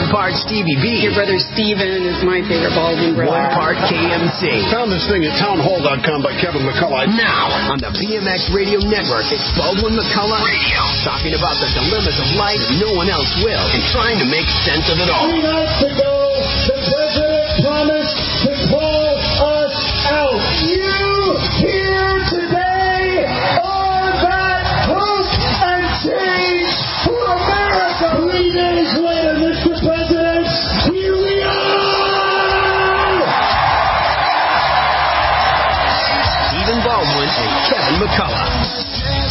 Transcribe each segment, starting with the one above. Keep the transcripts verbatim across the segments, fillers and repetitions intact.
part Stevie B. Your brother Steven is my favorite Baldwin brother. One part K M C. Found this thing at townhall dot com by Kevin McCullough. Now, on the B M X Radio Network, it's Baldwin McCullough Radio, talking about the dilemmas of life no one else will, and trying to make sense of it all. Three nights ago, the president promised to pull us out. You here today are that hope and change for America. Three days later, Mister President, here we are! Stephen Baldwin and Kevin McCullough.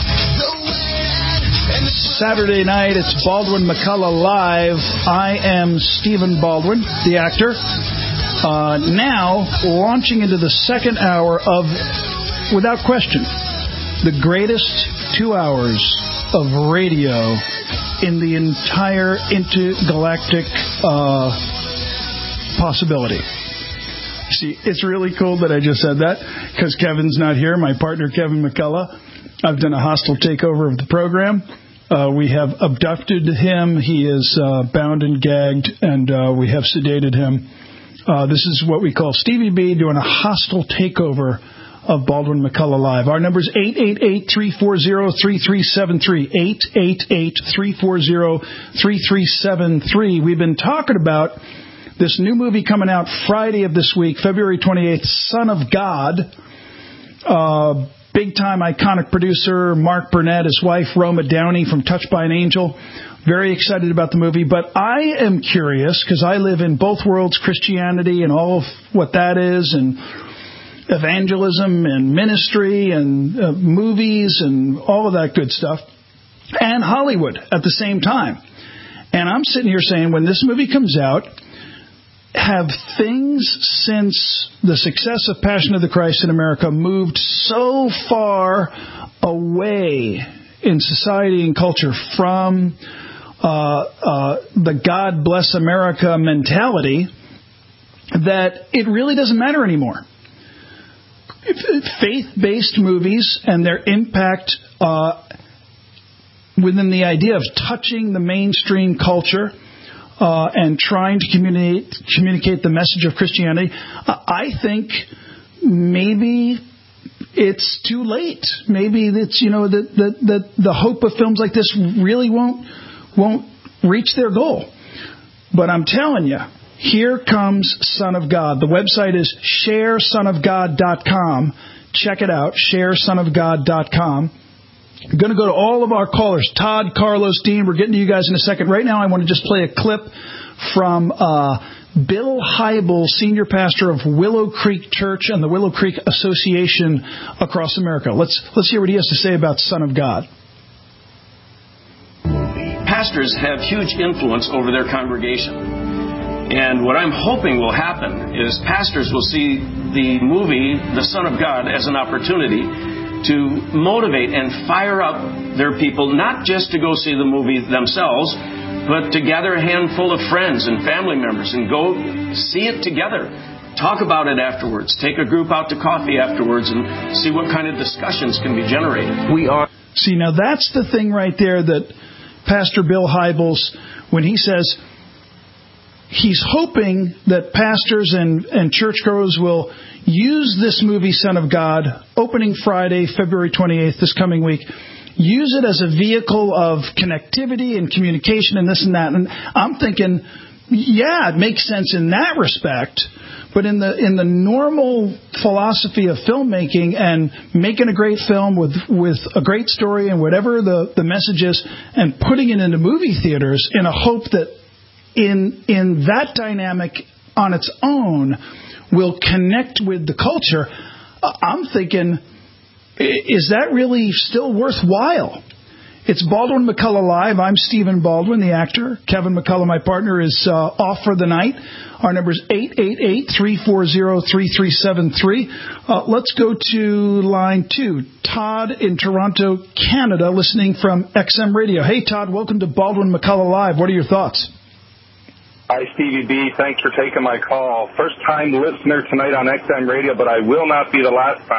Saturday night, it's Baldwin McCullough Live. I am Stephen Baldwin, the actor. Uh, now, launching into the second hour of, without question, the greatest two hours of radio in the entire intergalactic uh, possibility. See, it's really cool that I just said that, because Kevin's not here, my partner Kevin McCullough. I've done a hostile takeover of the program. Uh, we have abducted him. He is uh, bound and gagged, and uh, we have sedated him. Uh, this is what we call Stevie B doing a hostile takeover of Baldwin McCullough Live. Our number is eight eight eight, three four zero, three three seven three, eight eight eight, three four zero, three three seven three. We've been talking about this new movie coming out Friday of this week, February twenty-eighth, Son of God. Uh, big-time iconic producer Mark Burnett, his wife Roma Downey from Touched by an Angel. Very excited about the movie. But I am curious, because I live in both worlds, Christianity and all of what that is, and evangelism and ministry and uh, movies and all of that good stuff, and Hollywood at the same time. And I'm sitting here saying, when this movie comes out, have things since the success of Passion of the Christ in America moved so far away in society and culture from uh, uh, the God bless America mentality that it really doesn't matter anymore? Faith-based movies and their impact uh, within the idea of touching the mainstream culture uh, and trying to communicate communicate the message of Christianity, uh, I think maybe it's too late. Maybe it's, you know, that the, the the hope of films like this really won't won't reach their goal. But I'm telling you, here comes Son of God. The website is share son of god dot com. Check it out, share son of god dot com. I'm going to go to all of our callers. Todd, Carlos, Dean, we're getting to you guys in a second. Right now I want to just play a clip from uh, Bill Hybels, senior pastor of Willow Creek Church and the Willow Creek Association across America. Let's let's hear what he has to say about Son of God. Pastors have huge influence over their congregation. And what I'm hoping will happen is pastors will see the movie, The Son of God, as an opportunity to motivate and fire up their people, not just to go see the movie themselves, but to gather a handful of friends and family members and go see it together. Talk about it afterwards. Take a group out to coffee afterwards and see what kind of discussions can be generated. We are. See, now that's the thing right there that Pastor Bill Hybels, when he says he's hoping that pastors and, and churchgoers will use this movie, Son of God, opening Friday, February twenty-eighth, this coming week, use it as a vehicle of connectivity and communication and this and that. And I'm thinking, yeah, it makes sense in that respect. But in the in the normal philosophy of filmmaking and making a great film with, with a great story and whatever the, the message is, and putting it into movie theaters in a hope that in in that dynamic on its own will connect with the culture, I'm thinking, is that really still worthwhile? It's Baldwin McCullough Live. I'm Stephen Baldwin, the actor. Kevin McCullough, my partner, is uh, off for the night. Our number is eight eight eight, three four zero, three three seven three. Uh, let's go to line two. Todd in Toronto, Canada, listening from X M Radio. Hey, Todd, welcome to Baldwin McCullough Live. What are your thoughts? Hi, Stevie B. Thanks for taking my call. First-time listener tonight on X M Radio, but I will not be the last time.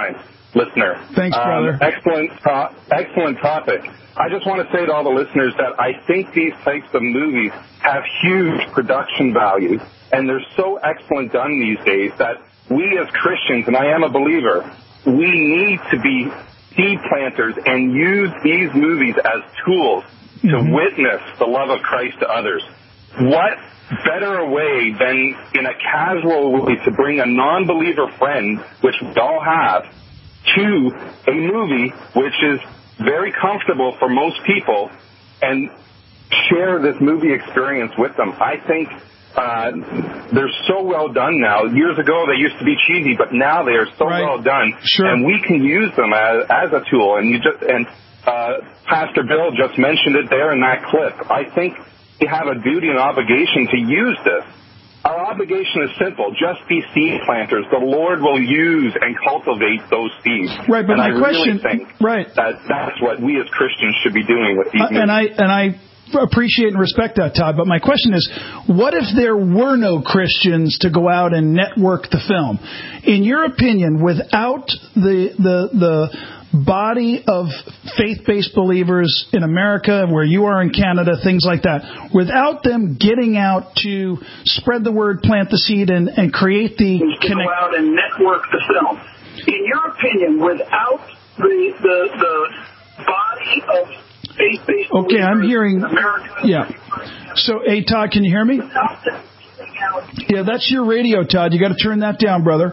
listener. Thanks, brother. Um, excellent, uh, excellent topic. I just want to say to all the listeners that I think these types of movies have huge production value, and they're so excellent done these days that we as Christians, and I am a believer, we need to be seed planters and use these movies as tools to mm-hmm. witness the love of Christ to others. What better way than in a casual way to bring a non-believer friend, which we all have, to a movie which is very comfortable for most people, and share this movie experience with them. I think uh, they're so well done now. Years ago they used to be cheesy, but now they are so right. well done, sure. and we can use them as, as a tool. And you just and uh, Pastor Bill just mentioned it there in that clip. I think we have a duty and obligation to use this. Our obligation is simple. Just be seed planters. The Lord will use and cultivate those seeds. Right, but and my I question, really think right. that that's what we as Christians should be doing with these uh, and I and I appreciate and respect that, Todd. But my question is, what if there were no Christians to go out and network the film? In your opinion, without the the the body of faith-based believers in America, where you are in Canada, things like that, without them getting out to spread the word, plant the seed, and, and create the to connect- go out and network the film. In your opinion, without the the, the body of faith-based okay, believers I'm hearing, in America, yeah. So, hey, Todd, can you hear me? Yeah, that's your radio, Todd. You got to turn that down, brother.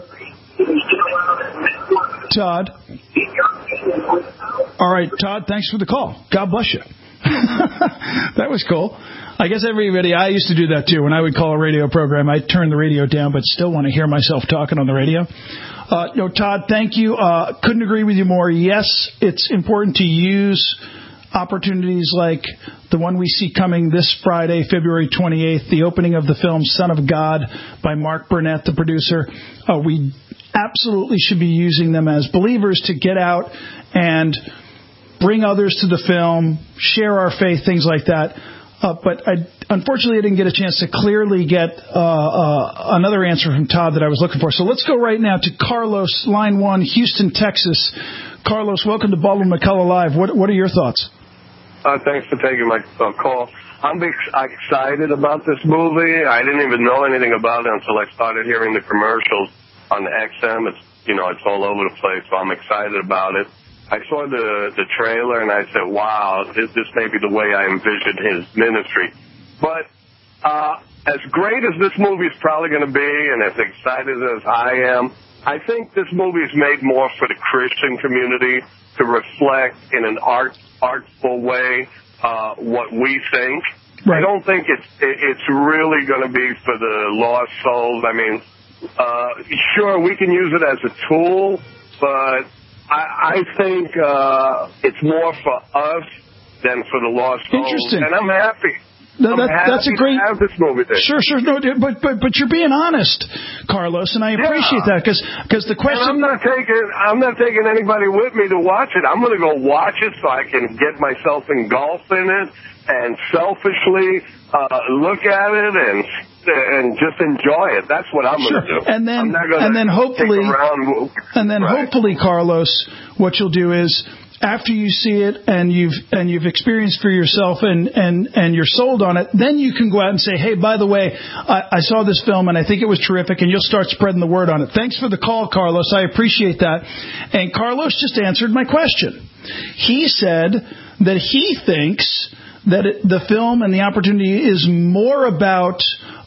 Todd. All right, Todd, thanks for the call. God bless you. That was cool. I guess everybody, I used to do that too. When I would call a radio program, I'd turn the radio down, but still want to hear myself talking on the radio. Uh, no, Todd, thank you. Uh, couldn't agree with you more. Yes, it's important to use opportunities like the one we see coming this Friday, February twenty-eighth, the opening of the film Son of God by Mark Burnett, the producer. Uh, we absolutely should be using them as believers to get out and bring others to the film, share our faith, things like that. Uh, but I, unfortunately, I didn't get a chance to clearly get uh, uh, another answer from Todd that I was looking for. So let's go right now to Carlos, line one, Houston, Texas. Carlos, welcome to Baldwin McCullough Live. What, what are your thoughts? Uh, thanks for taking my uh, call. I'm ex- excited about this movie. I didn't even know anything about it until I started hearing the commercials on the X M. It's, you know, it's all over the place, so I'm excited about it. I saw the the trailer, and I said, wow, this, this may be the way I envisioned his ministry. But uh, as great as this movie is probably going to be, and as excited as I am, I think this movie is made more for the Christian community to reflect in an art artful way uh, what we think. Right. I don't think it's it's really going to be for the lost souls. I mean, uh, sure, we can use it as a tool, but I, I think uh, it's more for us than for the lost souls. Interesting. And I'm happy. No, that, I'm happy that's a great. To have this movie there. Sure, sure. No, but but but you're being honest, Carlos, and I appreciate yeah. that because because the question. And I'm not taking I'm not taking anybody with me to watch it. I'm going to go watch it so I can get myself engulfed in it and selfishly uh, look at it and and just enjoy it. That's what I'm sure. going to do. And then I'm not gonna and then hopefully around. and then right. hopefully, Carlos, what you'll do is, after you see it and you've and you've experienced for yourself and, and, and you're sold on it, then you can go out and say, hey, by the way, I, I saw this film and I think it was terrific, and you'll start spreading the word on it. Thanks for the call, Carlos. I appreciate that. And Carlos just answered my question. He said that he thinks that it, the film and the opportunity is more about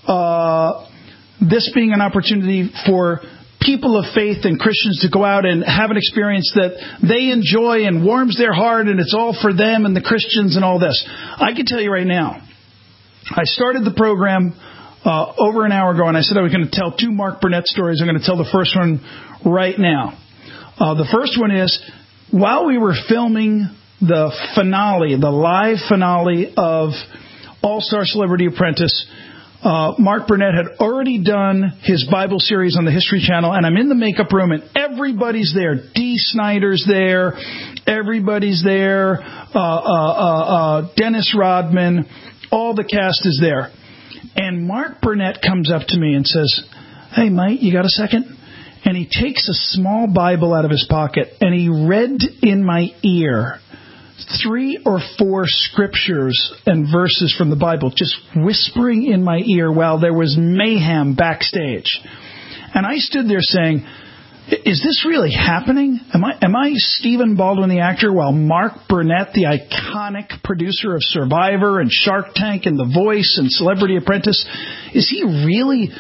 uh, this being an opportunity for people of faith and Christians to go out and have an experience that they enjoy and warms their heart, and it's all for them and the Christians and all this. I can tell you right now, I started the program uh, over an hour ago, and I said I was going to tell two Mark Burnett stories. I'm going to tell the first one right now. Uh, the first one is, while we were filming the finale, the live finale of All-Star Celebrity Apprentice, Uh, Mark Burnett had already done his Bible series on the History Channel, and I'm in the makeup room, and everybody's there. Dee Snider's there. Everybody's there. Uh, uh, uh, uh, Dennis Rodman. All the cast is there. And Mark Burnett comes up to me and says, hey, mate, you got a second? and he takes a small Bible out of his pocket, and he read in my ear three or four scriptures and verses from the Bible, just whispering in my ear while there was mayhem backstage. And I stood there saying, is this really happening? Am I am I Stephen Baldwin, the actor, while Mark Burnett, the iconic producer of Survivor and Shark Tank and The Voice and Celebrity Apprentice, is he really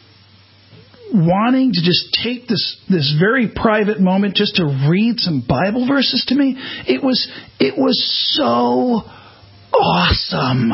wanting to just take this this very private moment just to read some Bible verses to me? It was it was so awesome.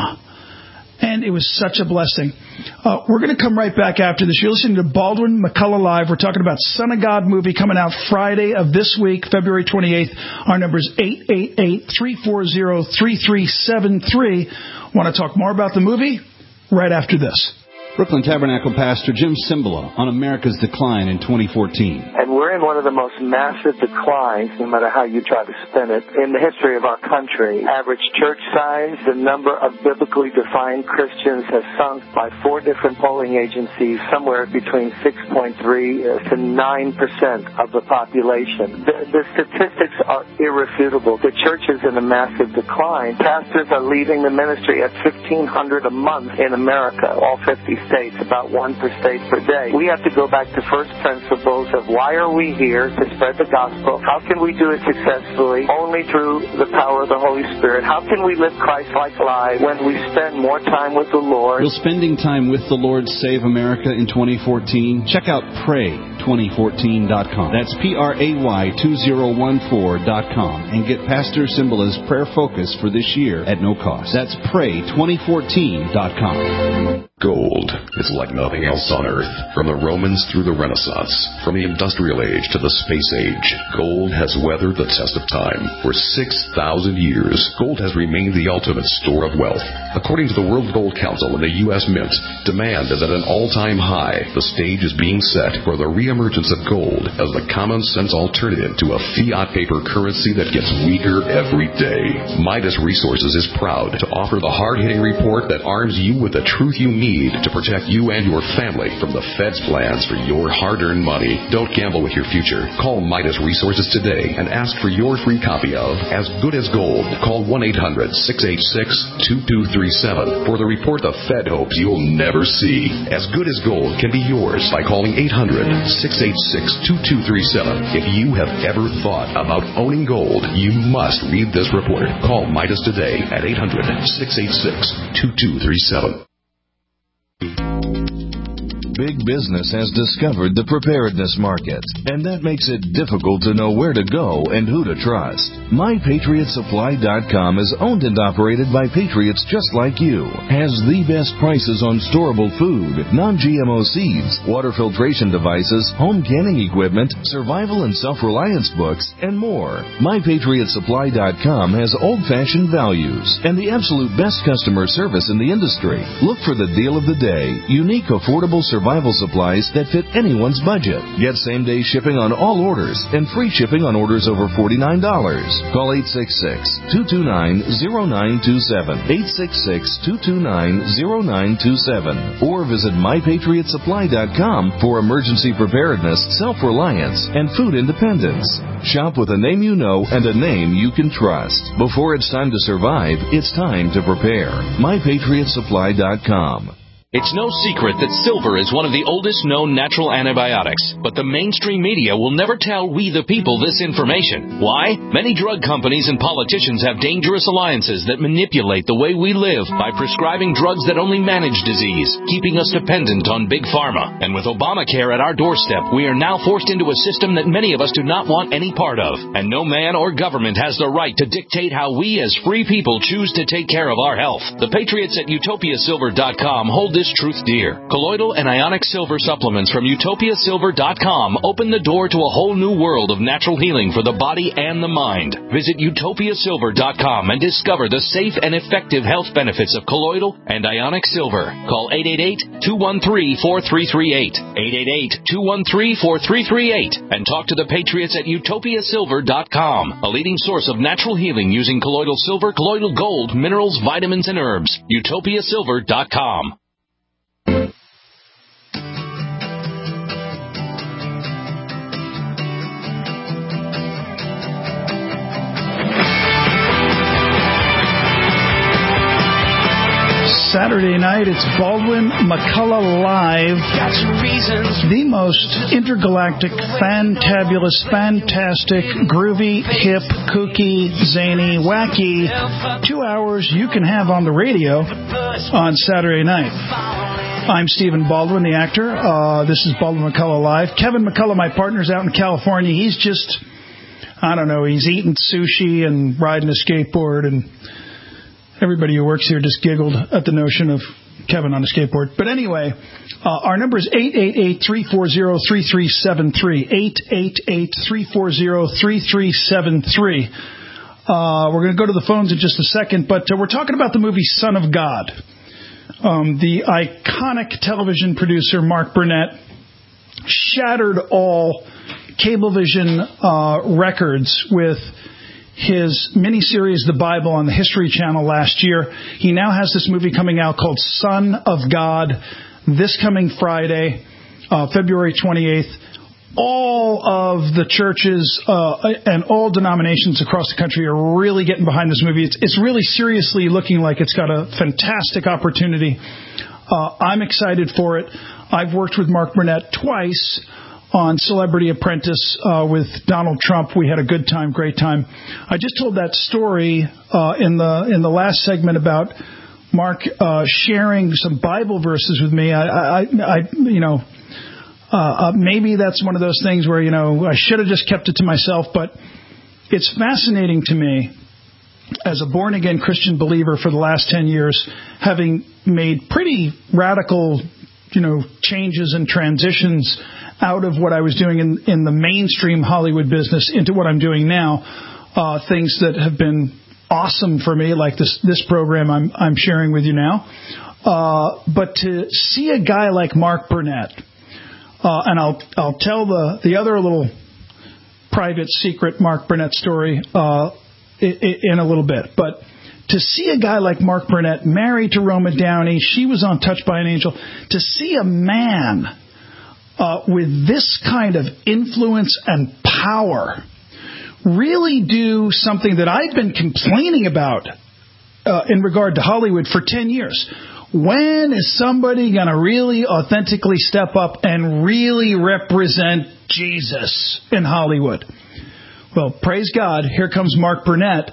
And it was such a blessing. Uh, we're going to come right back after this. You're listening to Baldwin McCullough Live. We're talking about Son of God movie coming out Friday of this week, February twenty-eighth. Our number is eight eight eight, three four zero, three three seven three. Want to talk more about the movie? Right after this. Brooklyn Tabernacle Pastor Jim Cymbala on America's decline in twenty fourteen. And we're in one of the most massive declines, no matter how you try to spin it, in the history of our country. Average church size, the number of biblically defined Christians has sunk by four different polling agencies, somewhere between six point three to nine percent of the population. The, the statistics are irrefutable. The church is in a massive decline. Pastors are leaving the ministry at fifteen hundred a month in America, all fifty states, about one per state per day. We have to go back to first principles of why are we here to spread the gospel? How can we do it successfully? Only through the power of the Holy Spirit. How can we live Christ-like lives when we spend more time with the Lord? Will spending time with the Lord save America in twenty fourteen? Check out pray twenty fourteen dot com. That's P R A Y two thousand fourteen dot com and get Pastor Cymbala's prayer focus for this year at no cost. That's pray twenty fourteen dot com. Gold is like nothing else on Earth. From the Romans through the Renaissance, from the Industrial Age to the Space Age, gold has weathered the test of time. For six thousand years, gold has remained the ultimate store of wealth. According to the World Gold Council and the U S Mint, demand is at an all-time high. The stage is being set for the reemergence of gold as the common-sense alternative to a fiat paper currency that gets weaker every day. Midas Resources is proud to offer the hard-hitting report that arms you with the truth you need to protect you and your family from the Fed's plans for your hard-earned money. Don't gamble with your future. Call Midas Resources today and ask for your free copy of As Good as Gold. Call one eight hundred, six eight six, two two three seven for the report the Fed hopes you'll never see. As Good as Gold can be yours by calling eight hundred, six eight six, two two three seven. If you have ever thought about owning gold, you must read this report. Call Midas today at eight hundred, six eight six, two two three seven. Big business has discovered the preparedness market, and that makes it difficult to know where to go and who to trust. My Patriot Supply dot com is owned and operated by patriots just like you, has the best prices on storable food, non-G M O seeds, water filtration devices, home canning equipment, survival and self-reliance books, and more. My Patriot Supply dot com has old-fashioned values and the absolute best customer service in the industry. Look for the deal of the day, unique, affordable survival supplies that fit anyone's budget. Get same-day shipping on all orders and free shipping on orders over forty-nine dollars. Call eight six six, two two nine, zero nine two seven, eight six six, two two nine, zero nine two seven, or visit My Patriot Supply dot com for emergency preparedness, self-reliance, and food independence. Shop with a name you know and a name you can trust. Before it's time to survive, it's time to prepare. My Patriot Supply dot com. It's no secret that silver is one of the oldest known natural antibiotics, but the mainstream media will never tell we the people this information. Why? Many drug companies and politicians have dangerous alliances that manipulate the way we live by prescribing drugs that only manage disease, keeping us dependent on big pharma. And with Obamacare at our doorstep, we are now forced into a system that many of us do not want any part of. And no man or government has the right to dictate how we as free people choose to take care of our health. The Patriots at Utopia Silver dot com hold this truth dear. Colloidal and ionic silver supplements from Utopia Silver dot com open the door to a whole new world of natural healing for the body and the mind. Visit Utopia Silver dot com and discover the safe and effective health benefits of colloidal and ionic silver. Call eight eight eight, two one three, four three three eight, eight eight eight, two one three, four three three eight, and talk to the Patriots at Utopia Silver dot com, a leading source of natural healing using colloidal silver, colloidal gold, minerals, vitamins, and herbs. Utopia Silver dot com. Saturday night. It's Baldwin McCullough Live. The most intergalactic, fantabulous, fantastic, groovy, hip, kooky, zany, wacky two hours you can have on the radio on Saturday night. I'm Stephen Baldwin, the actor. Uh, this is Baldwin McCullough Live. Kevin McCullough, my partner's out in California. He's just, I don't know, he's eating sushi and riding a skateboard, and everybody who works here just giggled at the notion of Kevin on a skateboard. But anyway, uh, our number is eight eight eight, three four zero, three three seven three, eight eight eight, three four zero, three three seven three. Uh, we're going to go to the phones in just a second, but uh, we're talking about the movie Son of God. Um, the iconic television producer Mark Burnett shattered all Cablevision uh, records with his miniseries, The Bible, on the History Channel last year. He now has this movie coming out called Son of God this coming Friday, uh, February twenty-eighth. All of the churches uh, and all denominations across the country are really getting behind this movie. It's, it's really seriously looking like it's got a fantastic opportunity. Uh, I'm excited for it. I've worked with Mark Burnett twice on Celebrity Apprentice uh, with Donald Trump. We had a good time, great time. I just told that story uh, in the in the last segment about Mark uh, sharing some Bible verses with me. I, I, I you know, uh, uh, maybe that's one of those things where, you know, I should have just kept it to myself, but it's fascinating to me as a born-again Christian believer for the last ten years, having made pretty radical, you know, changes and transitions out of what I was doing in, in the mainstream Hollywood business into what I'm doing now, uh, things that have been awesome for me, like this this program I'm I'm sharing with you now. Uh, but to see a guy like Mark Burnett, uh, and I'll I'll tell the the other little private secret Mark Burnett story uh, in a little bit, but to see a guy like Mark Burnett married to Roma Downey, she was on Touched by an Angel, to see a man Uh, with this kind of influence and power really do something that I've been complaining about uh, in regard to Hollywood for ten years. When is somebody going to really authentically step up and really represent Jesus in Hollywood? Well, praise God, here comes Mark Burnett,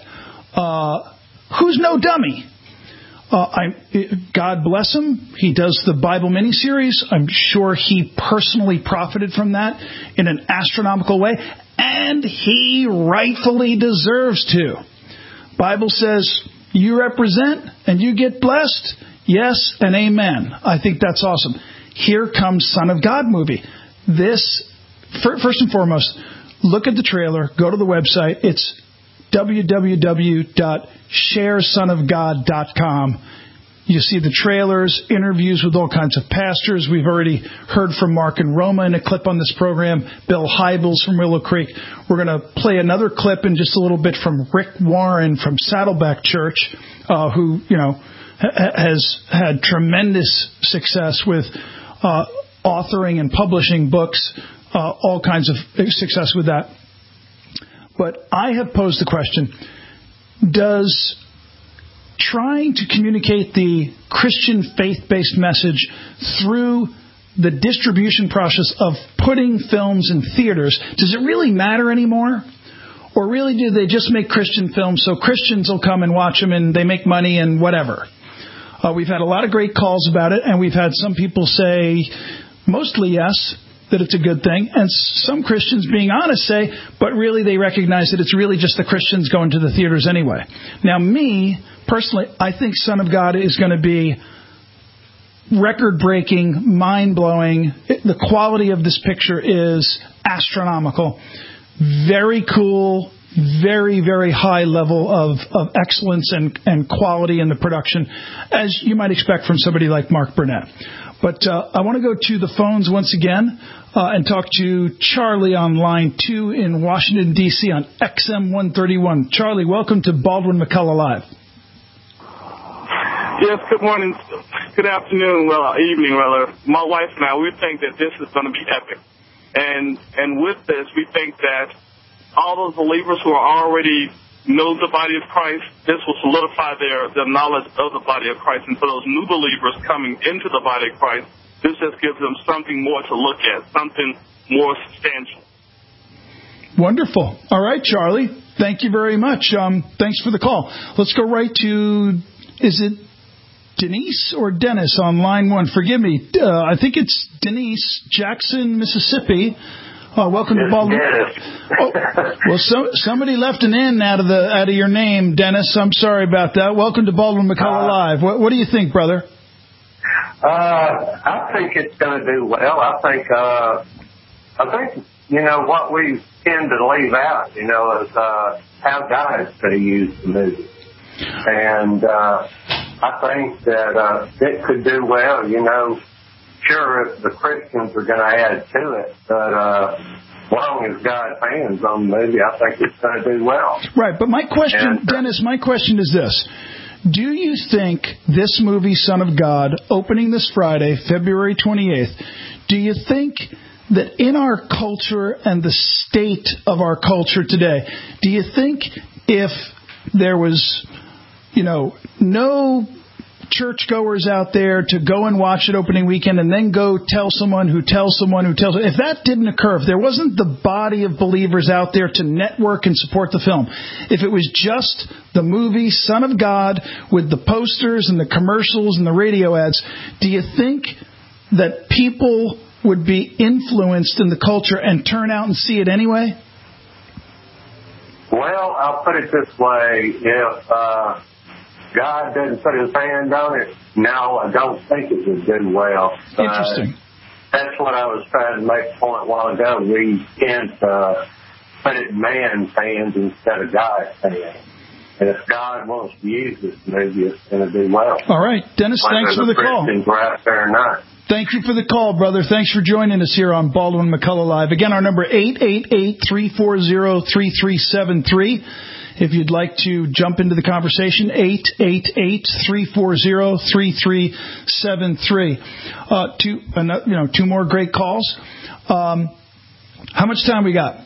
uh, who's no dummy. Uh, I, God bless him. He does the Bible miniseries. I'm sure he personally profited from that in an astronomical way, and he rightfully deserves to. Bible says you represent and you get blessed. Yes and amen. I think that's awesome. Here comes Son of God movie. This, first and foremost, look at the trailer. Go to the website. It's w w w dot share son of god dot com. You see the trailers, interviews with all kinds of pastors. We've already heard from Mark and Roma in a clip on this program. Bill Hybels from Willow Creek. We're going to play another clip in just a little bit from Rick Warren from Saddleback Church, uh, who, you know, ha- has had tremendous success with uh, authoring and publishing books, uh, all kinds of success with that. But I have posed the question, does trying to communicate the Christian faith-based message through the distribution process of putting films in theaters, does it really matter anymore? Or really do they just make Christian films so Christians will come and watch them and they make money and whatever? Uh, we've had a lot of great calls about it, and we've had some people say, mostly yes, that it's a good thing, and some Christians, being honest, say, but really they recognize that it's really just the Christians going to the theaters anyway. Now, me, personally, I think Son of God is going to be record-breaking, mind-blowing. The quality of this picture is astronomical. Very cool, very, very high level of, of excellence and, and quality in the production, as you might expect from somebody like Mark Burnett. But uh, I want to go to the phones once again uh, and talk to Charlie on line two in Washington, D C on X M one thirty-one. Charlie, welcome to Baldwin McCullough Live. Yes, good morning, good afternoon, well, evening, rather. My wife and I, we think that this is going to be epic. And and with this, we think that all those believers who are already know the body of Christ, this will solidify their, their knowledge of the body of Christ. And for those new believers coming into the body of Christ, this just gives them something more to look at, something more substantial. Wonderful. All right, Charlie. Thank you very much. Um, thanks for the call. Let's go right to, is it Denise or Dennis on line one? Forgive me. Uh, I think it's Denise, Jackson, Mississippi. Oh, welcome to Baldwin. Oh, well, so, somebody left an N out of the out of your name, Dennis. I'm sorry about that. Welcome to Baldwin McCullough uh, Live. What, what do you think, brother? Uh, I think it's going to do well. I think, uh, I think, you know, what we tend to leave out, you know, is uh, how God is going to use the movie. And uh, I think that uh, it could do well, you know. Sure, if the Christians are going to add to it, but uh, as long as God's hands on the movie, I think it's going to do well. Right, but my question, and, uh, Dennis, my question is this. Do you think this movie, Son of God, opening this Friday, February twenty-eighth, do you think that in our culture and the state of our culture today, do you think if there was, you know, no churchgoers out there to go and watch it opening weekend and then go tell someone who tells someone who tells, if that didn't occur, if there wasn't the body of believers out there to network and support the film, if it was just the movie Son of God with the posters and the commercials and the radio ads, do you think that people would be influenced in the culture and turn out and see it anyway? Well, I'll put it this way. If uh God doesn't put his hand on it, no, I don't think it would do well. Interesting. Uh, that's what I was trying to make a point a while ago. We can't uh, put it in man's hands instead of God's hands. And if God wants to use this movie, it's going to do well. All right. Dennis, Whether thanks for the call. We're out there or not. Thank you for the call, brother. Thanks for joining us here on Baldwin McCullough Live. Again, our number eight eight eight, three four zero, three three seven three. If you'd like to jump into the conversation, eight eight eight, three four zero, three three seven three. Uh, two, uh, you know, two more great calls. Um, how much time we got?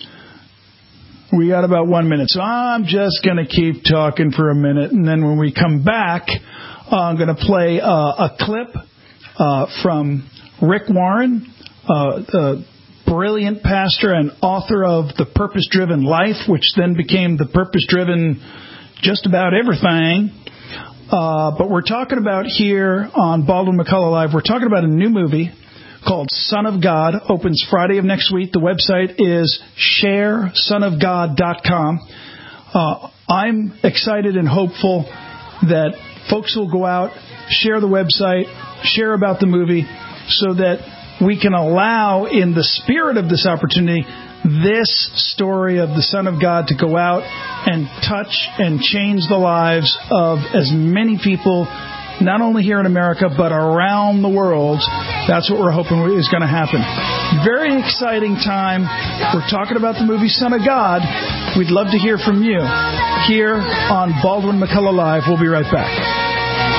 We got about one minute. So I'm just going to keep talking for a minute. And then when we come back, uh, I'm going to play uh, a clip uh, from Rick Warren, uh, the brilliant pastor and author of The Purpose-Driven Life, which then became The Purpose-Driven Just About Everything. Uh, but we're talking about here on Baldwin McCullough Live, we're talking about a new movie called Son of God. Opens Friday of next week. The website is share son of god dot com. Uh, I'm excited and hopeful that folks will go out, share the website, share about the movie, so that we can allow, in the spirit of this opportunity, this story of the Son of God to go out and touch and change the lives of as many people, not only here in America, but around the world. That's what we're hoping is going to happen. Very exciting time. We're talking about the movie Son of God. We'd love to hear from you here on Baldwin McCullough Live. We'll be right back.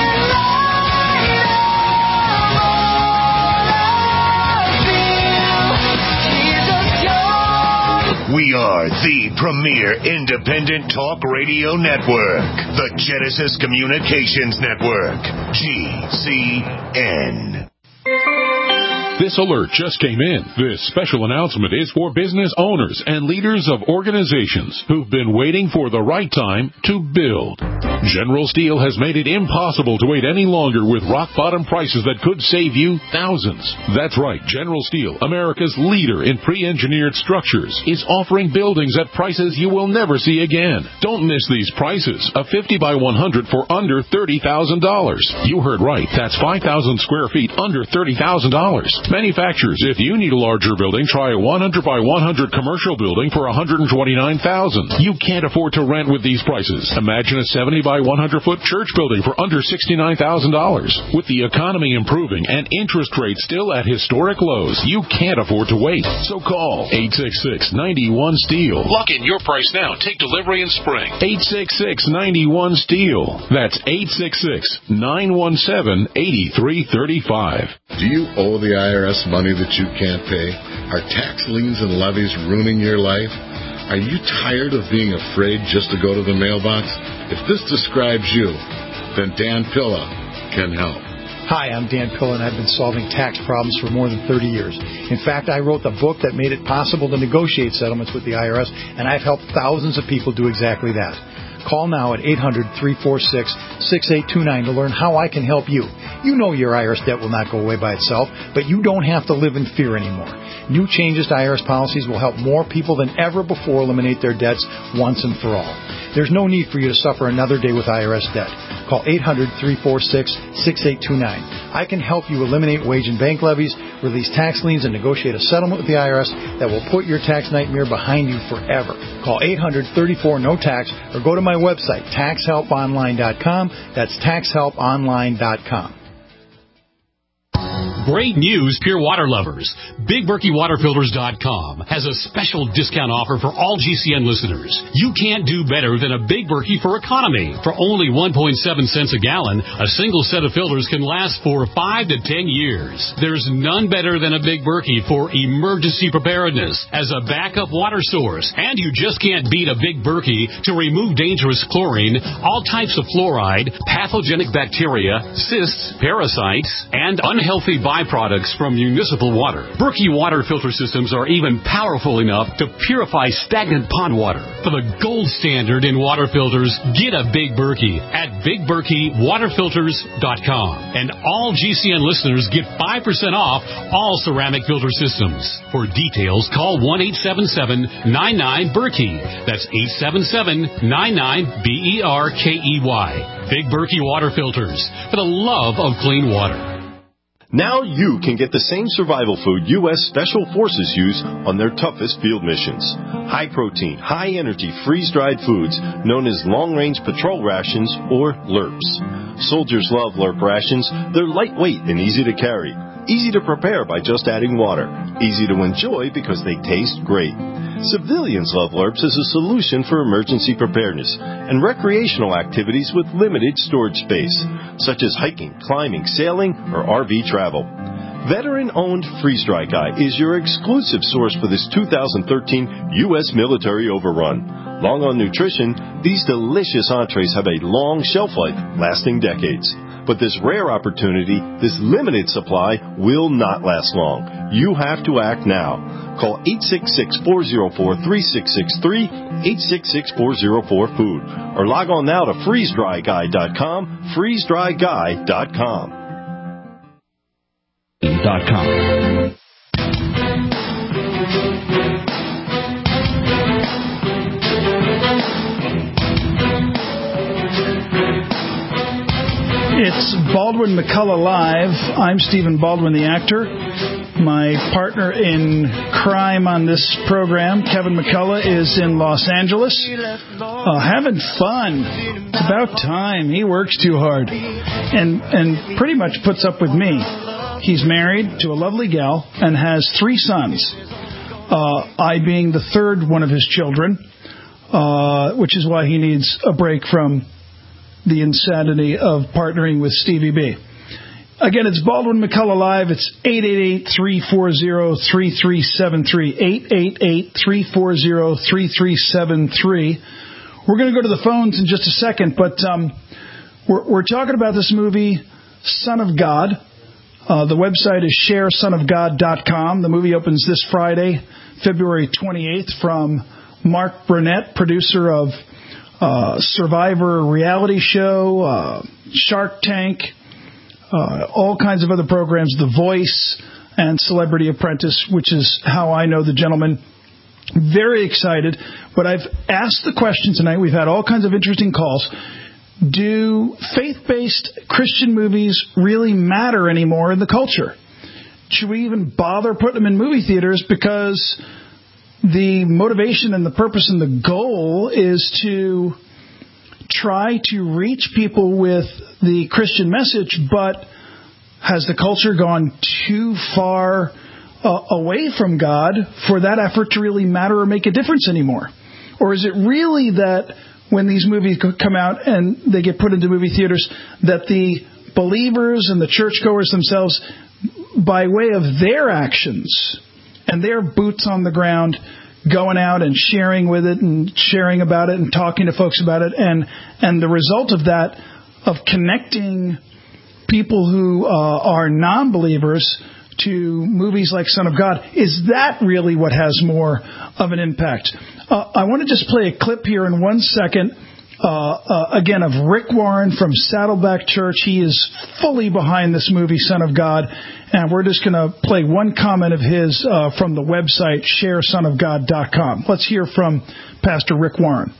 We are the premier independent talk radio network, the Genesis Communications Network, G C N. This alert just came in. This special announcement is for business owners and leaders of organizations who've been waiting for the right time to build. General Steel has made it impossible to wait any longer with rock-bottom prices that could save you thousands. That's right. General Steel, America's leader in pre-engineered structures, is offering buildings at prices you will never see again. Don't miss these prices. A fifty by one hundred for under thirty thousand dollars. You heard right. That's five thousand square feet under thirty thousand dollars. Manufacturers, if you need a larger building, try a one hundred by one hundred commercial building for one hundred twenty-nine thousand dollars. You can't afford to rent with these prices. Imagine a seventy by one hundred foot church building for under sixty-nine thousand dollars. With the economy improving and interest rates still at historic lows, you can't afford to wait. So call eight six six, nine one, STEEL. Lock in your price now. Take delivery in spring. eight six six, nine one, STEEL. That's eight six six, nine one seven, eight three three five. Do you owe the I R S money that you can't pay? Are tax liens and levies ruining your life? Are you tired of being afraid just to go to the mailbox? If this describes you, then Dan Pilla can help. Hi, I'm Dan Pilla, and I've been solving tax problems for more than thirty years. In fact, I wrote the book that made it possible to negotiate settlements with the I R S, and I've helped thousands of people do exactly that. Call now at eight hundred, three four six, six eight two nine to learn how I can help you. You know your I R S debt will not go away by itself, but you don't have to live in fear anymore. New changes to I R S policies will help more people than ever before eliminate their debts once and for all. There's no need for you to suffer another day with I R S debt. Call eight hundred, three four six, six eight two nine. I can help you eliminate wage and bank levies, release tax liens, and negotiate a settlement with the I R S that will put your tax nightmare behind you forever. Call eight hundred, thirty-four, no tax or go to my website, tax help online dot com. That's tax help online dot com. Great news, Pure Water lovers. Big Berkey Water Filters dot com has a special discount offer for all G C N listeners. You can't do better than a Big Berkey for economy. For only one point seven cents a gallon, a single set of filters can last for five to ten years. There's none better than a Big Berkey for emergency preparedness as a backup water source. And you just can't beat a Big Berkey to remove dangerous chlorine, all types of fluoride, pathogenic bacteria, cysts, parasites, and unhealthy byproducts from municipal water. Berkey water filter systems are even powerful enough to purify stagnant pond water. For the gold standard in water filters, get a Big Berkey at Big Berkey Water Filters dot com. And all G C N listeners get five percent off all ceramic filter systems. For details, call one eight seven seven, nine nine, Berkey. That's eight seven seven, nine nine, B E R K E Y. Big Berkey Water Filters, for the love of clean water. Now you can get the same survival food U S Special Forces use on their toughest field missions. High-protein, high-energy, freeze-dried foods known as long-range patrol rations, or L R Ps. Soldiers love L R P rations. They're lightweight and easy to carry. Easy to prepare by just adding water. Easy to enjoy because they taste great. Civilians love L R Ps as a solution for emergency preparedness and recreational activities with limited storage space, such as hiking, climbing, sailing, or R V travel. Veteran-owned Freeze Dry Guy is your exclusive source for this two thousand thirteen U S military overrun. Long on nutrition, these delicious entrees have a long shelf life, lasting decades. But this rare opportunity, this limited supply, will not last long. You have to act now. Call eight six six, four zero four, three six six three, eight six six, four zero four, food, or log on now to freeze dry guy dot com, freeze dry guy dot com. Dot com. It's Baldwin McCullough Live. I'm Stephen Baldwin, the actor. My partner in crime on this program, Kevin McCullough, is in Los Angeles, uh, having fun. It's about time. He works too hard and, and pretty much puts up with me. He's married to a lovely gal and has three sons, uh, I being the third one of his children, uh, which is why he needs a break from the insanity of partnering with Stevie B. Again, it's Baldwin McCullough Live. It's eight eight eight, three four zero, three three seven three, eight eight eight, three four zero, three three seven three. We're going to go to the phones in just a second, but um, we're, we're talking about this movie, Son of God. Uh, the website is share son of god dot com. The movie opens this Friday, February twenty-eighth, from Mark Burnett, producer of Uh, Survivor reality show, uh, Shark Tank, uh, all kinds of other programs, The Voice, and Celebrity Apprentice, which is how I know the gentleman. Very excited. But I've asked the question tonight. We've had all kinds of interesting calls. Do faith-based Christian movies really matter anymore in the culture? Should we even bother putting them in movie theaters because the motivation and the purpose and the goal is to try to reach people with the Christian message, but has the culture gone too far uh, away from God for that effort to really matter or make a difference anymore? Or is it really that when these movies come out and they get put into movie theaters, that the believers and the churchgoers themselves, by way of their actions and their boots on the ground, going out and sharing with it and sharing about it and talking to folks about it. And, and the result of that, of connecting people who uh, are non-believers to movies like Son of God, is that really what has more of an impact? Uh, I want to just play a clip here in one second, uh, uh, again, of Rick Warren from Saddleback Church. He is fully behind this movie, Son of God, and we're just going to play one comment of his uh, from the website, share son of god dot com. Let's hear from Pastor Rick Warren.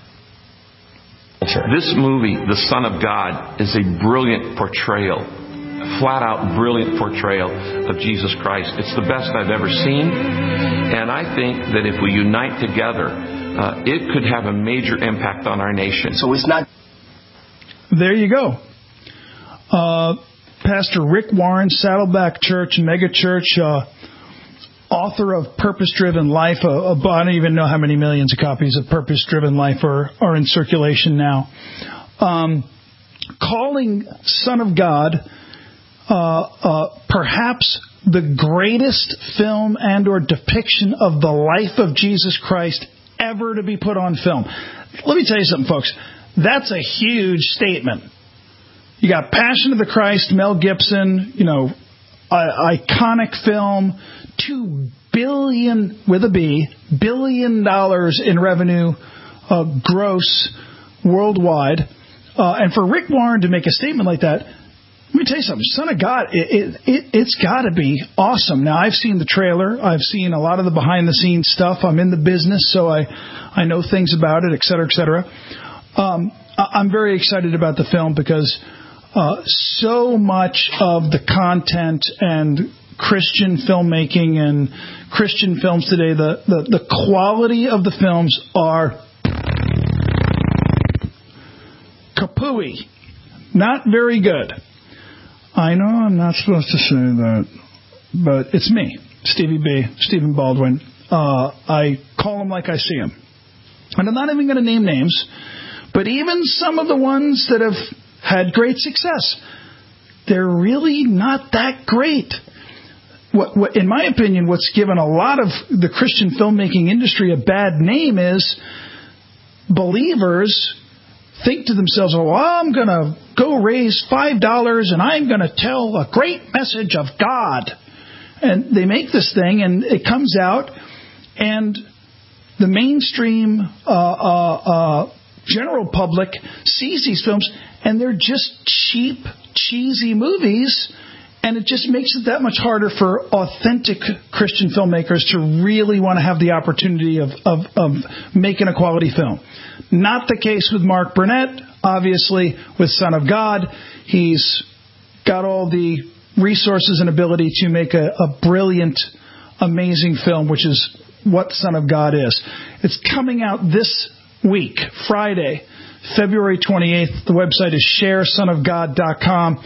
This movie, The Son of God, is a brilliant portrayal, flat-out brilliant portrayal of Jesus Christ. It's the best I've ever seen, and I think that if we unite together, uh, it could have a major impact on our nation. So it's not... There you go. Uh, Pastor Rick Warren, Saddleback Church, mega church, uh, author of Purpose-Driven Life. Uh, I don't even know how many millions of copies of Purpose-Driven Life are, are in circulation now. Um, calling Son of God uh, uh, perhaps the greatest film and or depiction of the life of Jesus Christ ever to be put on film. Let me tell you something, folks. That's a huge statement. You got Passion of the Christ, Mel Gibson, you know, uh, iconic film, two billion, with a B, billion dollars in revenue uh, gross worldwide. Uh, and for Rick Warren to make a statement like that, let me tell you something. Son of God, it, it, it, it's got to be awesome. Now, I've seen the trailer. I've seen a lot of the behind-the-scenes stuff. I'm in the business, so I, I know things about it, et cetera, et cetera. Um, I'm very excited about the film because uh, so much of the content and Christian filmmaking and Christian films today, the, the, the quality of the films are kapooey. Not very good. I know I'm not supposed to say that, but it's me, Stevie B, Stephen Baldwin. Uh, I call him like I see him. And I'm not even going to name names, but even some of the ones that have had great success, they're really not that great. What, what, in my opinion, what's given a lot of the Christian filmmaking industry a bad name is believers think to themselves, oh, well, I'm going to go raise five dollars and I'm going to tell a great message of God. And they make this thing and it comes out and the mainstream uh, uh, uh, general public sees these films and they're just cheap, cheesy movies. And it just makes it that much harder for authentic Christian filmmakers to really want to have the opportunity of, of, of making a quality film. Not the case with Mark Burnett, obviously, with Son of God. He's got all the resources and ability to make a, a brilliant, amazing film, which is what Son of God is. It's coming out this week, Friday, February twenty-eighth. The website is share son of god dot com.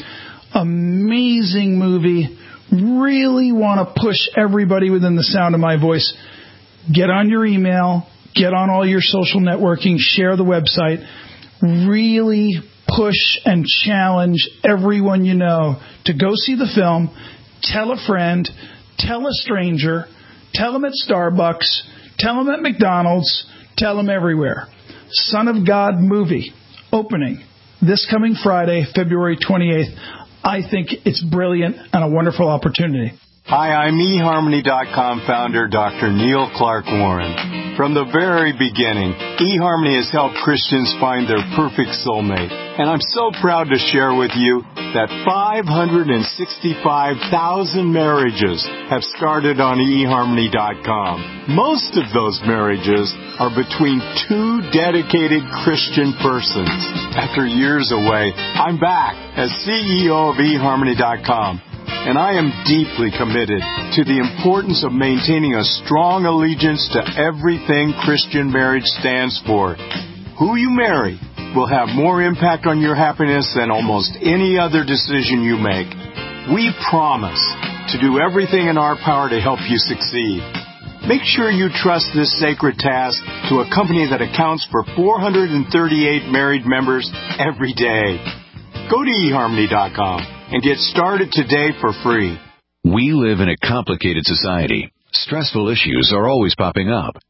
Amazing movie. Really want to push everybody within the sound of my voice. Get on your email. Get on all your social networking. Share the website. Really push and challenge everyone you know to go see the film. Tell a friend. Tell a stranger. Tell them at Starbucks. Tell them at McDonald's. Tell them everywhere. Son of God movie. Opening this coming Friday, February twenty-eighth. I think it's brilliant and a wonderful opportunity. Hi, I'm e harmony dot com founder Doctor Neil Clark Warren. From the very beginning, eHarmony has helped Christians find their perfect soulmate. And I'm so proud to share with you that five hundred sixty-five thousand marriages have started on e harmony dot com. Most of those marriages are between two dedicated Christian persons. After years away, I'm back as C E O of e harmony dot com. And I am deeply committed to the importance of maintaining a strong allegiance to everything Christian marriage stands for. Who you marry will have more impact on your happiness than almost any other decision you make. We promise to do everything in our power to help you succeed. Make sure you trust this sacred task to a company that accounts for four hundred thirty-eight married members every day. Go to e harmony dot com and get started today for free. We live in a complicated society. Stressful issues are always popping up.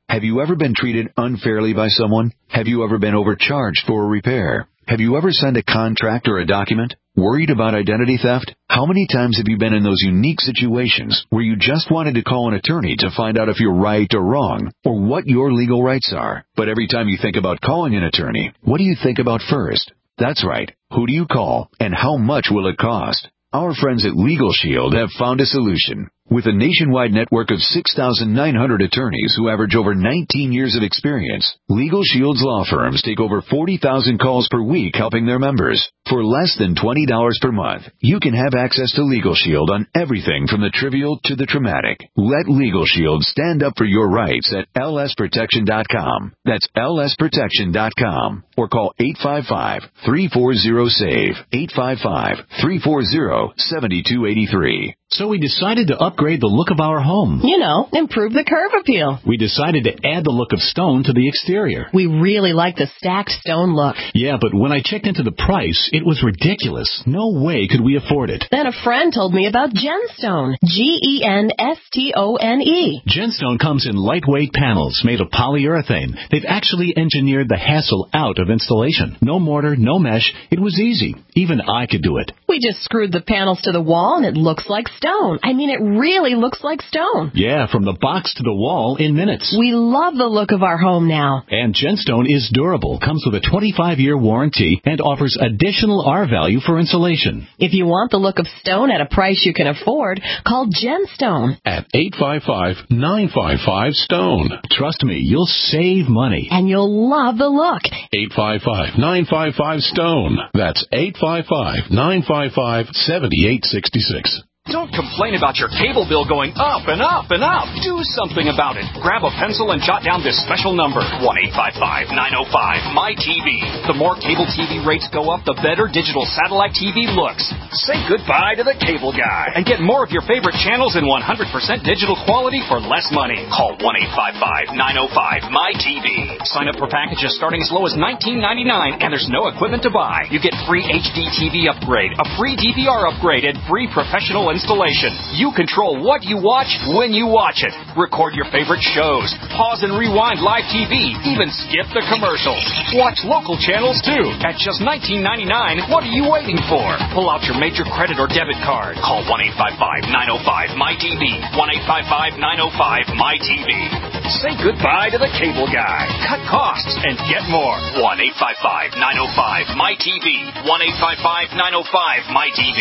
Have you ever been treated unfairly by someone? Have you ever been overcharged for a repair? Have you ever signed a contract or a document? Worried about identity theft? How many times have you been in those unique situations where you just wanted to call an attorney to find out if you're right or wrong, or what your legal rights are? But every time you think about calling an attorney, what do you think about first? That's right. Who do you call, and how much will it cost? Our friends at Legal Shield have found a solution. With a nationwide network of six thousand nine hundred attorneys who average over nineteen years of experience, Legal Shield's law firms take over forty thousand calls per week helping their members. For less than twenty dollars per month, you can have access to Legal Shield on everything from the trivial to the traumatic. Let Legal Shield stand up for your rights at L S protection dot com. That's L S protection dot com. Or call eight five five, three four zero, SAVE, eight five five, three four zero, seven two eight three. So we decided to upgrade the look of our home. You know, improve the curb appeal. We decided to add the look of stone to the exterior. We really like the stacked stone look. Yeah, but when I checked into the price, it was ridiculous. No way could we afford it. Then a friend told me about Genstone. G E N S T O N E. Genstone comes in lightweight panels made of polyurethane. They've actually engineered the hassle out of installation. No mortar, no mesh. It was easy. Even I could do it. We just screwed the panels to the wall and it looks like stone. I mean, it really looks like stone. Yeah, from the box to the wall in minutes. We love the look of our home now. And Genstone is durable, comes with a twenty-five year warranty, and offers additional R-value for insulation. If you want the look of stone at a price you can afford, call Genstone. At eight five five, nine five five, STONE. Trust me, you'll save money. And you'll love the look. eight five five, nine five five, STONE. That's eight five five, nine five five, seven eight six six. Don't complain about your cable bill going up and up and up. Do something about it. Grab a pencil and jot down this special number, one eight five five, nine oh five, M Y T V. The more cable T V rates go up, the better digital satellite T V looks. Say goodbye to the cable guy and get more of your favorite channels in one hundred percent digital quality for less money. Call one eight five five, nine oh five, M Y T V. Sign up for packages starting as low as nineteen ninety-nine, and there's no equipment to buy. You get free H D T V upgrade, a free D V R upgrade, and free professional installation. You control what you watch when you watch it. Record your favorite shows. Pause and rewind live T V. Even skip the commercials. Watch local channels too. At just nineteen ninety-nine, what are you waiting for? Pull out your major credit or debit card. Call one eight five five, nine oh five, M Y T V. one eight five five, nine oh five, M Y T V. Say goodbye to the cable guy. Cut costs and get more. one eight five five, nine oh five, M Y T V. one eight five five, nine oh five, M Y T V.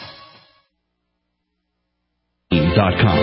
Dot com.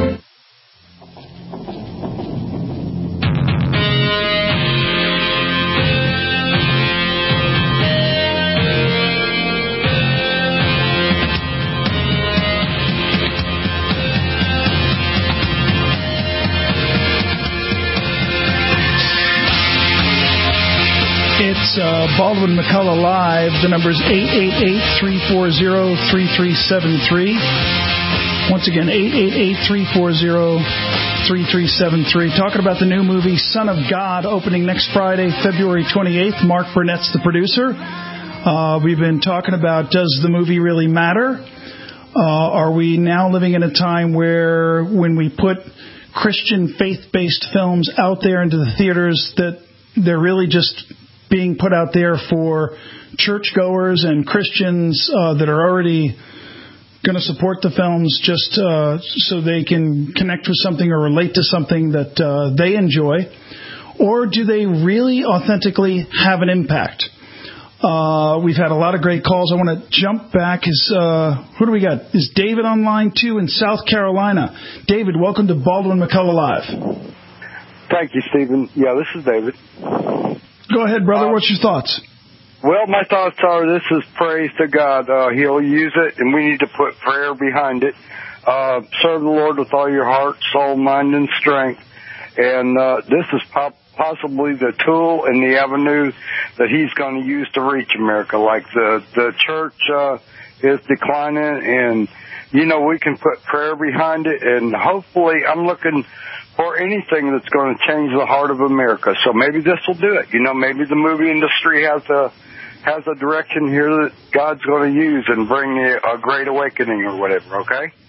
It's uh, Baldwin McCullough Live. The number is eight eight eight, three four zero, three three seven three. Once again, eight eight eight, three four zero, three three seven three. Talking about the new movie, Son of God, opening next Friday, February twenty-eighth. Mark Burnett's the producer. Uh, we've been talking about, does the movie really matter? Uh, are we now living in a time where when we put Christian faith-based films out there into the theaters, that they're really just being put out there for churchgoers and Christians uh, that are already going to support the films just uh, so they can connect with something or relate to something that uh, they enjoy? Or do they really authentically have an impact? Uh, we've had a lot of great calls. I want to jump back. Is uh, who do we got? Is David on line two in South Carolina? David, welcome to Baldwin McCullough Live. Thank you, Stephen. Yeah, this is David. Go ahead, brother. Uh, What's your thoughts? Well, my thoughts are this is praise to God. Uh, he'll use it, and we need to put prayer behind it. Uh, serve the Lord with all your heart, soul, mind, and strength. And uh, this is pop- possibly the tool and the avenue that he's going to use to reach America. Like the, the church uh, is declining, and, you know, we can put prayer behind it. And hopefully I'm looking for anything that's going to change the heart of America. So maybe this will do it. You know, maybe the movie industry has a has a direction here that God's going to use and bring a great awakening or whatever, okay?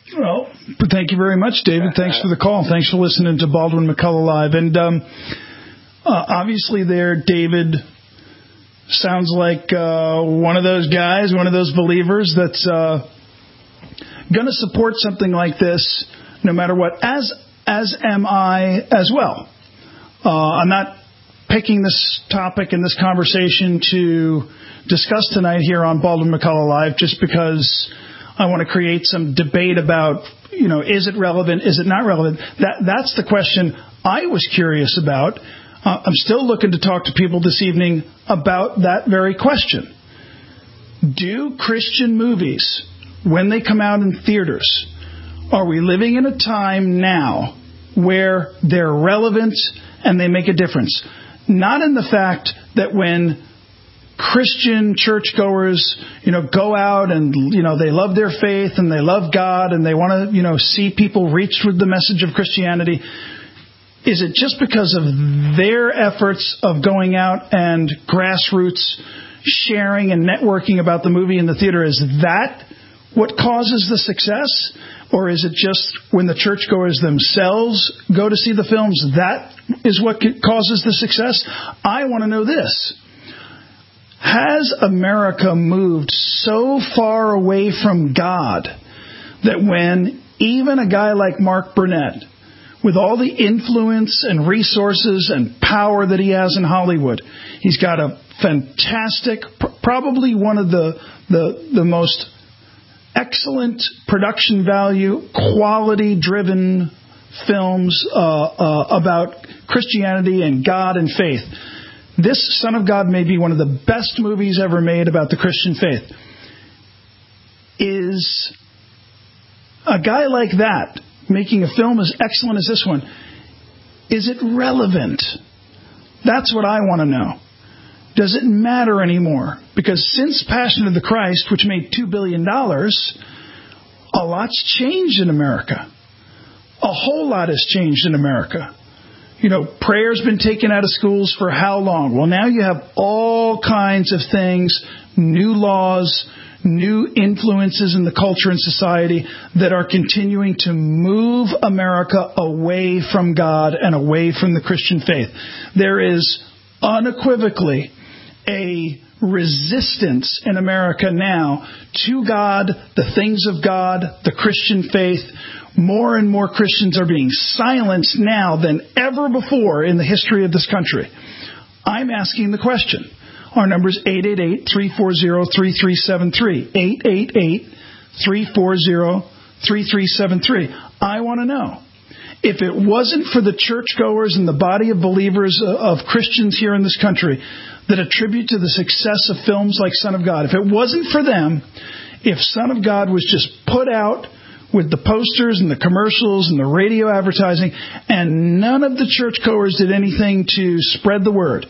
Well, thank you very much, David. Thanks for the call. Thanks for listening to Baldwin McCullough Live. And um, uh, obviously there, David sounds like uh, one of those guys, one of those believers that's uh, going to support something like this no matter what, as as am I as well. Uh, I'm not picking this topic and this conversation to discuss tonight here on Baldwin McCullough Live just because I want to create some debate about, you know, is it relevant, is it not relevant? That That's the question I was curious about. Uh, I'm still looking to talk to people this evening about that very question. Do Christian movies, when they come out in theaters, are we living in a time now where they're relevant and they make a difference? Not in the fact that when Christian churchgoers, you know, go out and, you know, they love their faith and they love God and they want to, you know, see people reached with the message of Christianity. Is it just because of their efforts of going out and grassroots sharing and networking about the movie in the theater? Is that what causes the success? Or is it just when the churchgoers themselves go to see the films, that is what causes the success? I want to know this. Has America moved so far away from God that when even a guy like Mark Burnett, with all the influence and resources and power that he has in Hollywood, he's got a fantastic, probably one of the the, the most excellent production value, quality-driven films uh, uh, about Christianity and God and faith. This Son of God may be one of the best movies ever made about the Christian faith. Is a guy like that making a film as excellent as this one, is it relevant? That's what I want to know. Does it matter anymore? Because since Passion of the Christ, which made two billion dollars, a lot's changed in America. A whole lot has changed in America. You know, prayer's been taken out of schools for how long? Well, now you have all kinds of things, new laws, new influences in the culture and society that are continuing to move America away from God and away from the Christian faith. There is unequivocally a resistance in America now to God, the things of God, the Christian faith. More and more Christians are being silenced now than ever before in the history of this country. I'm asking the question. Our number is eight eight eight, three four zero, three three seven three. eight eight eight, three four zero, three three seven three. I want to know. If it wasn't for the churchgoers and the body of believers of Christians here in this country that attribute to the success of films like Son of God, if it wasn't for them, if Son of God was just put out with the posters and the commercials and the radio advertising, and none of the churchgoers did anything to spread the word,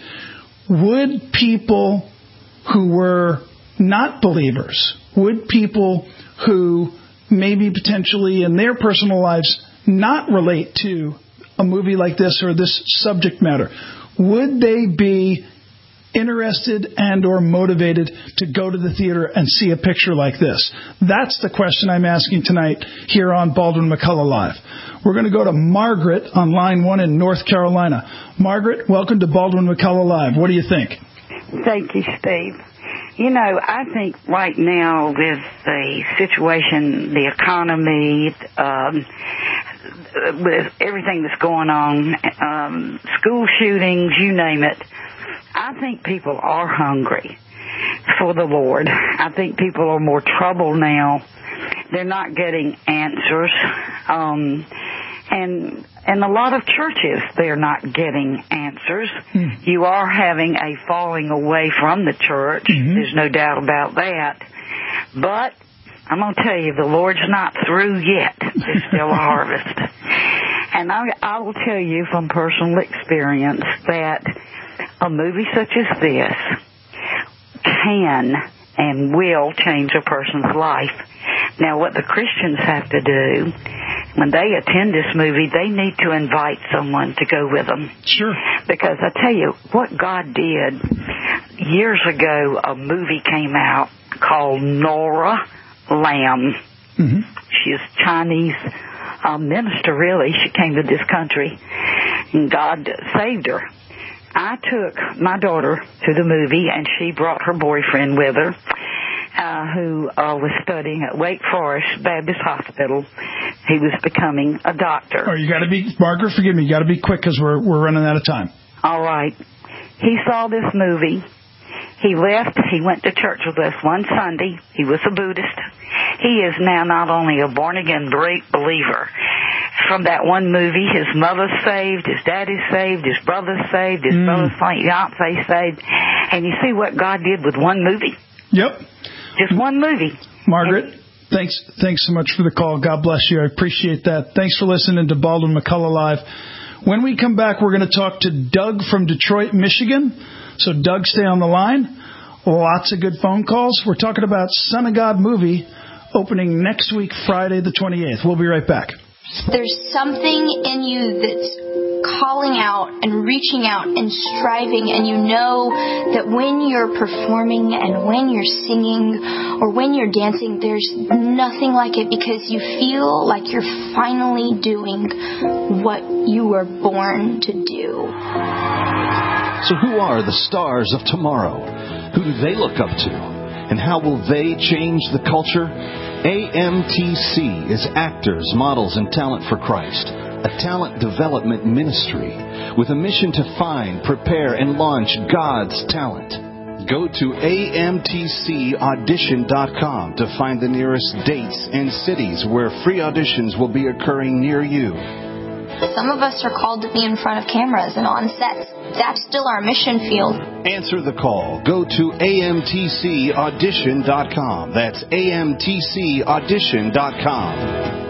would people who were not believers, would people who maybe potentially in their personal lives not relate to a movie like this or this subject matter, would they be interested and or motivated to go to the theater and see a picture like this? That's the question I'm asking tonight here on Baldwin McCullough Live. We're going to go to Margaret on line one in North Carolina. Margaret, welcome to Baldwin McCullough Live. What do you think? Thank you, Steve. You know, I think right now with the situation, the economy, um, with everything that's going on, um, school shootings, you name it, I think people are hungry for the Lord. I think people are more troubled now. They're not getting answers. Um, and and a lot of churches, they're not getting answers. Hmm. You are having a falling away from the church. Mm-hmm. There's no doubt about that. But I'm going to tell you, the Lord's not through yet. There's still a harvest. And I, I will tell you from personal experience that a movie such as this can and will change a person's life. Now, what the Christians have to do, when they attend this movie, they need to invite someone to go with them. Sure. Because I tell you, what God did, years ago, a movie came out called Nora Lamb. Mm-hmm. She's Chinese uh, minister, really. She came to this country, and God saved her. I took my daughter to the movie, and she brought her boyfriend with her, uh, who uh, was studying at Wake Forest Baptist Hospital. He was becoming a doctor. Oh, you got to be, Margaret, forgive me, you got to be quick because we're, we're running out of time. All right. He saw this movie. He left. He went to church with us one Sunday. He was a Buddhist. He is now not only a born-again great believer. From that one movie, his mother's saved, his daddy's saved, his brother's saved, his mm. brother's fiancé saved. And you see what God did with one movie? Yep. Just one movie. Margaret, and thanks thanks so much for the call. God bless you. I appreciate that. Thanks for listening to Baldwin McCullough Live. When we come back, we're going to talk to Doug from Detroit, Michigan. So, Doug, stay on the line. Lots of good phone calls. We're talking about Son of God movie opening next week, Friday the twenty-eighth. We'll be right back. There's something in you that's calling out and reaching out and striving, and you know that when you're performing and when you're singing or when you're dancing, there's nothing like it because you feel like you're finally doing what you were born to do. So who are the stars of tomorrow? Who do they look up to? And how will they change the culture? A M T C is Actors, Models, and Talent for Christ, a talent development ministry with a mission to find, prepare, and launch God's talent. Go to A M T C audition dot com to find the nearest dates and cities where free auditions will be occurring near you. Some of us are called to be in front of cameras and on sets. That's still our mission field. Answer the call. Go to A M T C audition dot com. That's A M T C audition dot com.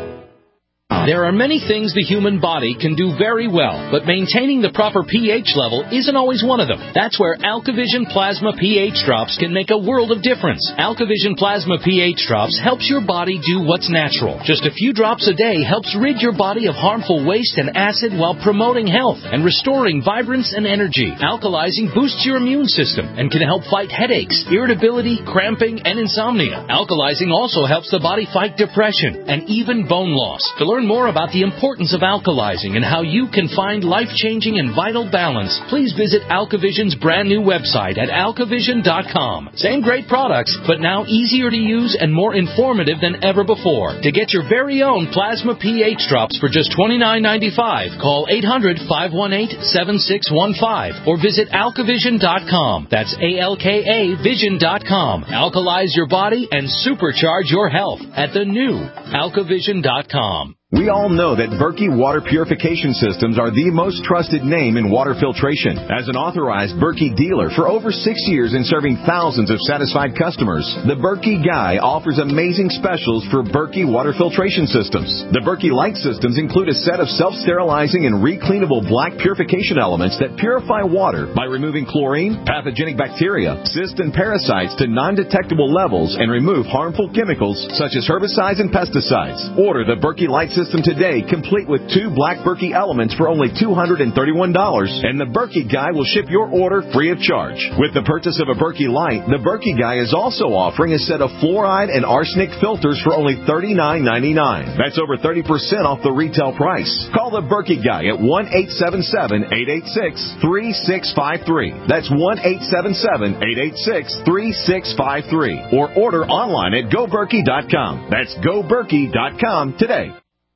There are many things the human body can do very well, but maintaining the proper pH level isn't always one of them. That's where AlkaVision Plasma pH Drops can make a world of difference. AlkaVision Plasma pH Drops helps your body do what's natural. Just a few drops a day helps rid your body of harmful waste and acid while promoting health and restoring vibrance and energy. Alkalizing boosts your immune system and can help fight headaches, irritability, cramping, and insomnia. Alkalizing also helps the body fight depression and even bone loss. To learn more about the importance of alkalizing and how you can find life-changing and vital balance, please visit AlkaVision's brand new website at alkavision dot com. Same great products, but now easier to use and more informative than ever before. To get your very own Plasma pH Drops for just twenty-nine ninety-five, call eight hundred, five one eight, seven six one five or visit alkavision dot com. That's A L K A vision dot com. Alkalize your body and supercharge your health at the new alkavision dot com. We all know that Berkey Water Purification Systems are the most trusted name in water filtration. As an authorized Berkey dealer for over six years and serving thousands of satisfied customers, the Berkey Guy offers amazing specials for Berkey Water Filtration Systems. The Berkey Light Systems include a set of self-sterilizing and recleanable black purification elements that purify water by removing chlorine, pathogenic bacteria, cysts, and parasites to non-detectable levels and remove harmful chemicals such as herbicides and pesticides. Order the Berkey Light System today, complete with two black Berkey elements for only two hundred thirty-one dollars, and the Berkey Guy will ship your order free of charge. With the purchase of a Berkey Light, the Berkey Guy is also offering a set of fluoride and arsenic filters for only thirty-nine ninety-nine. That's over thirty percent off the retail price. Call the Berkey Guy at one eight seven seven, eight eight six, three six five three. That's one eight seven seven, eight eight six, three six five three. Or order online at go berkey dot com. That's go berkey dot com today.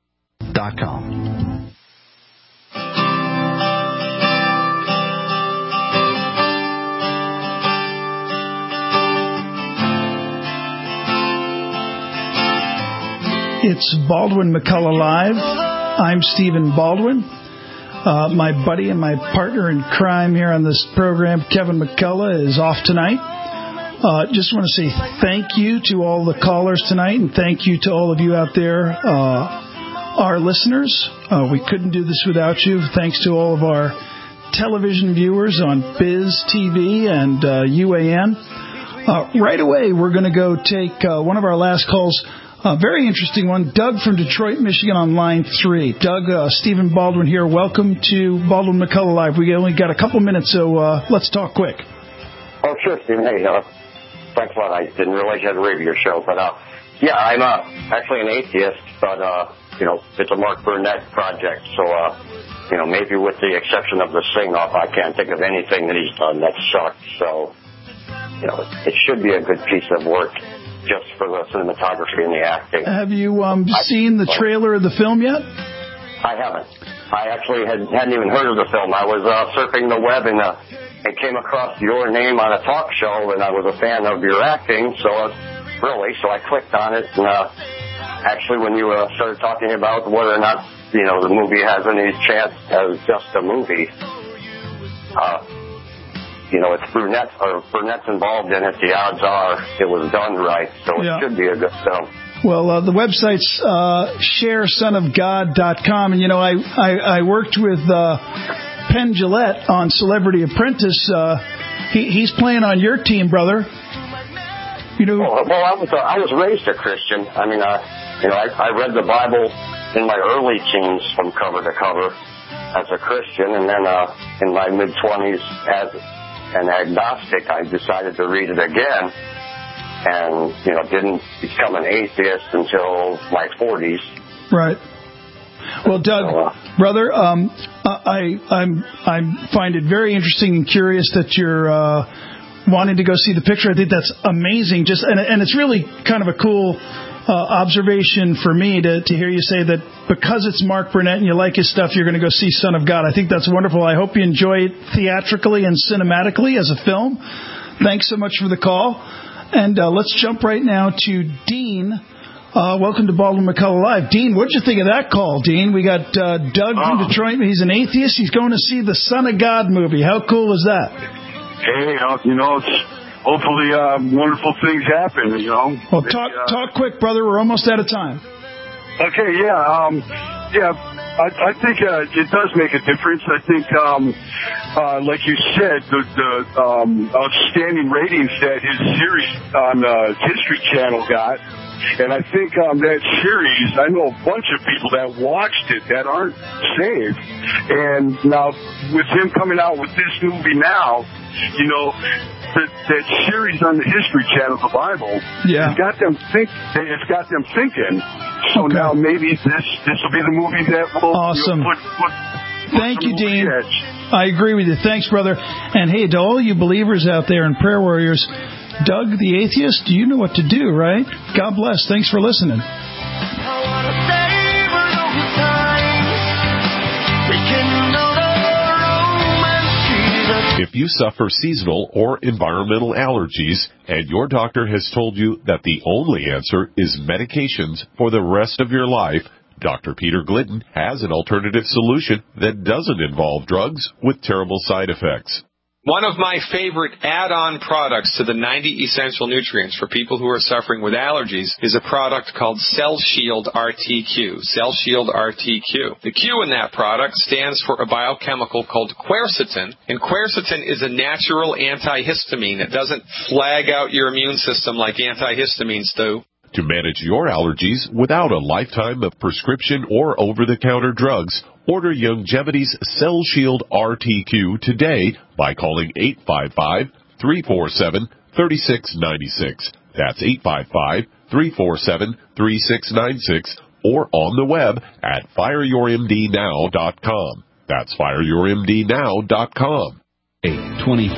Dot com. It's Baldwin McCullough Live. I'm Stephen Baldwin. Uh, my buddy and my partner in crime here on this program, Kevin McCullough, is off tonight. Uh, just want to say thank you to all the callers tonight, and thank you to all of you out there, uh, our listeners. Uh, we couldn't do this without you. Thanks to all of our television viewers on Biz T V and uh, U A N. Uh, right away, we're going to go take uh, one of our last calls. A very interesting one. Doug from Detroit, Michigan on line three. Doug, uh, Stephen Baldwin here. Welcome to Baldwin McCullough Live. We only got a couple minutes, so uh, let's talk quick. Oh, sure, Stephen. Hey, uh, thanks a lot. I didn't realize you had a radio show, but uh, Yeah, I'm uh, actually an atheist, but, uh, you know, it's a Mark Burnett project. So, uh, you know, maybe with the exception of the sing-off, I can't think of anything that he's done that sucked. So, you know, it should be a good piece of work just for the cinematography and the acting. Have you um, seen the trailer of the film yet? I haven't. I actually had, hadn't even heard of the film. I was uh, surfing the web and, uh, and came across your name on a talk show, and I was a fan of your acting, so uh, really, so I clicked on it, and uh, actually when you uh, started talking about whether or not, you know, the movie has any chance as just a movie, uh, you know, it's Burnett, or Burnett's involved in it, the odds are it was done right, so it Yeah. should be a good film. Well, uh, the website's uh, share son of god dot com, and, you know, I, I, I worked with uh, Penn Jillette on Celebrity Apprentice. Uh, he, he's playing on your team, brother. You know, well, well I was uh, I was raised a Christian. I mean, uh, you know, I, I read the Bible in my early teens from cover to cover as a Christian, and then uh, in my mid-twenties as an agnostic, I decided to read it again. And, you know, didn't become an atheist until my forties. Right. Well, Doug, so, uh, brother, um, I I'm I find it very interesting and curious that you're uh, wanting to go see the picture. I think that's amazing. Just and and it's really kind of a cool uh, observation for me to to hear you say that because it's Mark Burnett and you like his stuff, you're going to go see Son of God. I think that's wonderful. I hope you enjoy it theatrically and cinematically as a film. Thanks so much for the call. And uh, let's jump right now to Dean. Uh, welcome to Baldwin McCullough Live. Dean, what did you think of that call, Dean? We got uh, Doug from oh. Detroit. He's an atheist. He's going to see the Son of God movie. How cool is that? Hey, uh, you know, it's hopefully uh, wonderful things happen, you know. Well, talk, uh, talk quick, brother. We're almost out of time. Okay, yeah. Um, yeah, I, I think uh, it does make a difference. I think, um, uh, like you said, the, the um, outstanding ratings that his series on the History Channel got. And I think um, that series, I know a bunch of people that watched it that aren't saved. And now with him coming out with this movie now, you know, that, that series on the History Channel, the Bible, yeah. it's got them think. It's got them thinking. So okay. now maybe this this will be the movie that will awesome. You know, put, put, put Thank you, Dean. I agree with you. Thanks, brother. And hey, to all you believers out there and prayer warriors, Doug the atheist, you know what to do, right? God bless. Thanks for listening. If you suffer seasonal or environmental allergies and your doctor has told you that the only answer is medications for the rest of your life, Doctor Peter Glidden has an alternative solution that doesn't involve drugs with terrible side effects. One of my favorite add-on products to the ninety essential nutrients for people who are suffering with allergies is a product called Cell Shield R T Q. Cell Shield R T Q. The Q in that product stands for a biochemical called quercetin, and quercetin is a natural antihistamine. It doesn't flag out your immune system like antihistamines do. To manage your allergies without a lifetime of prescription or over-the-counter drugs, order Youngevity's Cell Shield R T Q today by calling eight five five, three four seven, three six nine six. That's eight five five, three four seven, three six nine six or on the web at fire your m d now dot com. That's fire your m d now dot com. A twenty-four